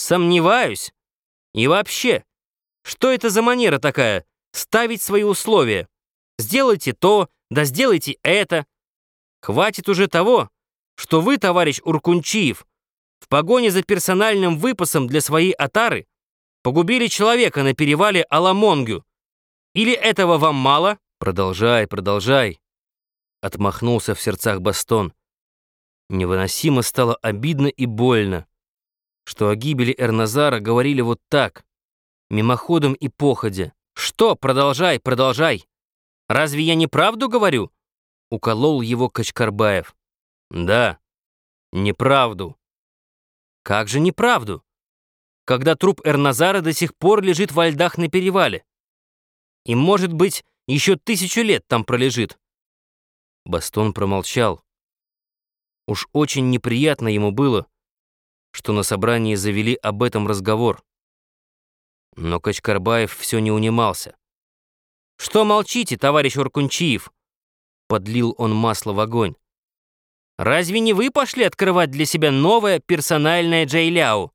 Сомневаюсь. И вообще, что это за манера такая — ставить свои условия? Сделайте то, да сделайте это. Хватит уже того, что вы, товарищ Уркунчиев, в погоне за персональным выпасом для своей отары погубили человека на перевале Аламонгю. Или этого вам мало? Продолжай, продолжай. Отмахнулся в сердцах Бастон. Невыносимо стало обидно и больно, что о гибели Эрназара говорили вот так, мимоходом и походя. Что, продолжай, продолжай. Разве я неправду говорю? Уколол его Качкарбаев. Да, неправду. Как же неправду? Когда труп Эрназара до сих пор лежит во льдах на перевале. И, может быть, еще 1000 лет там пролежит. Бастон промолчал. Уж очень неприятно ему было, что на собрании завели об этом разговор. Но Качкарбаев все не унимался. «Что молчите, товарищ Уркунчиев?» Подлил он масло в огонь. «Разве не вы пошли открывать для себя новое персональное Джайляу?»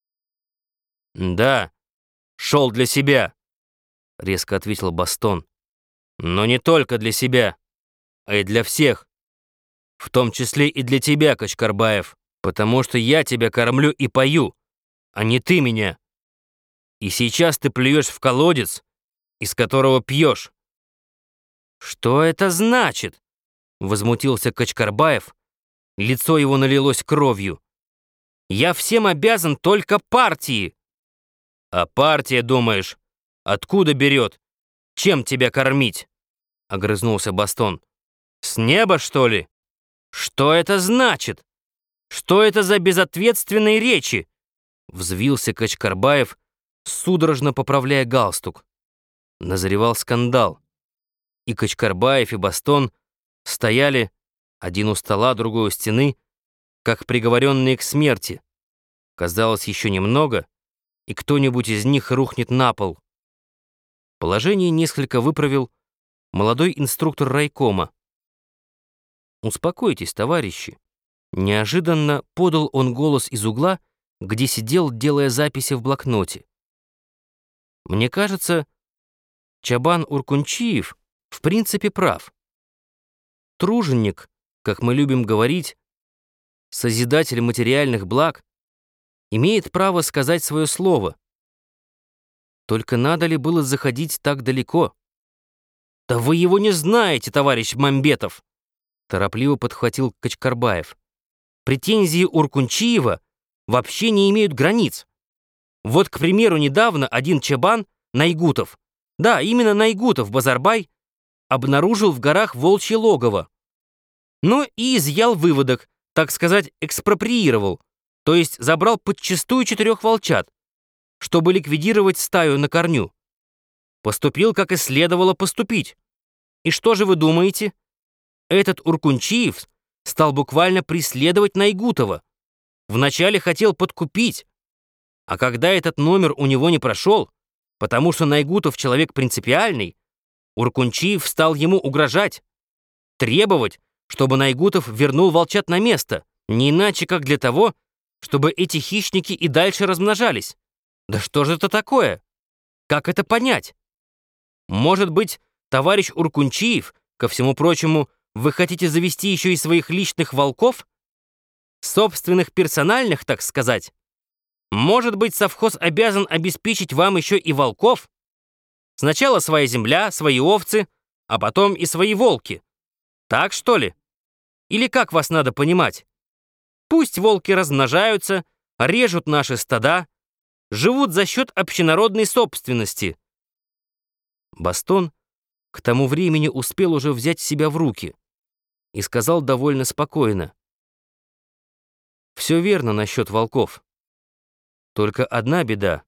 «Да, шел для себя», — резко ответил Бастон. «Но не только для себя, а и для всех. В том числе и для тебя, Качкарбаев, потому что я тебя кормлю и пою, а не ты меня. И сейчас ты плюешь в колодец, из которого пьешь». «Что это значит?» — возмутился Качкарбаев. Лицо его налилось кровью. «Я всем обязан только партии». «А партия, думаешь, откуда берет? Чем тебя кормить?» — огрызнулся Бастон. «С неба, что ли?» «Что это значит? Что это за безответственные речи?» Взвился Качкарбаев, судорожно поправляя галстук. Назревал скандал. И Качкарбаев, и Бастон стояли, один у стола, другой у стены, как приговоренные к смерти. Казалось, еще немного, и кто-нибудь из них рухнет на пол. Положение несколько выправил молодой инструктор райкома. «Успокойтесь, товарищи!» Неожиданно подал он голос из угла, где сидел, делая записи в блокноте. «Мне кажется, Чабан Уркунчиев в принципе прав. Труженик, как мы любим говорить, созидатель материальных благ, имеет право сказать свое слово. Только надо ли было заходить так далеко?» «Да вы его не знаете, товарищ Мамбетов!» Торопливо подхватил Качкарбаев. «Претензии Уркунчиева вообще не имеют границ. Вот, к примеру, недавно один чабан, Найгутов, да, именно Найгутов, Базарбай, обнаружил в горах волчье логово. Ну и изъял выводок, так сказать, экспроприировал, то есть забрал подчистую 4 волчат, чтобы ликвидировать стаю на корню. Поступил, как и следовало поступить. И что же вы думаете? Этот Уркунчиев стал буквально преследовать Найгутова. Вначале хотел подкупить, а когда этот номер у него не прошел, потому что Найгутов человек принципиальный, Уркунчиев стал ему угрожать, требовать, чтобы Найгутов вернул волчат на место, не иначе как для того, чтобы эти хищники и дальше размножались. Да что же это такое? Как это понять? Может быть, товарищ Уркунчиев, ко всему прочему, вы хотите завести еще и своих личных волков? Собственных персональных, так сказать? Может быть, совхоз обязан обеспечить вам еще и волков? Сначала своя земля, свои овцы, а потом и свои волки. Так, что ли? Или как вас надо понимать? Пусть волки размножаются, режут наши стада, живут за счет общенародной собственности». Бастон к тому времени успел уже взять себя в руки и сказал довольно спокойно: «Все верно насчет волков. Только одна беда.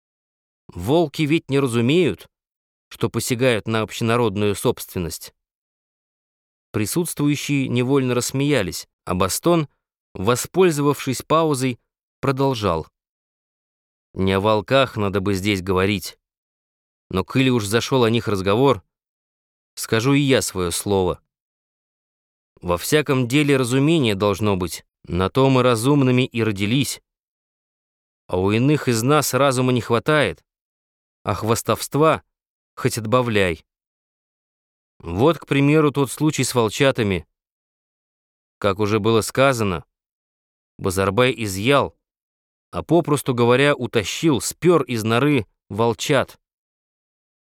Волки ведь не разумеют, что посягают на общенародную собственность». Присутствующие невольно рассмеялись, а Бастон, воспользовавшись паузой, продолжал: «Не о волках надо бы здесь говорить, но коли уж зашел о них разговор, скажу и я свое слово. Во всяком деле разумение должно быть, на то мы разумными и родились. а у иных из нас разума не хватает, а хвастовства хоть отбавляй. Вот, к примеру, тот случай с волчатами. Как уже было сказано, Базарбай изъял, а попросту говоря, утащил, спер из норы волчат.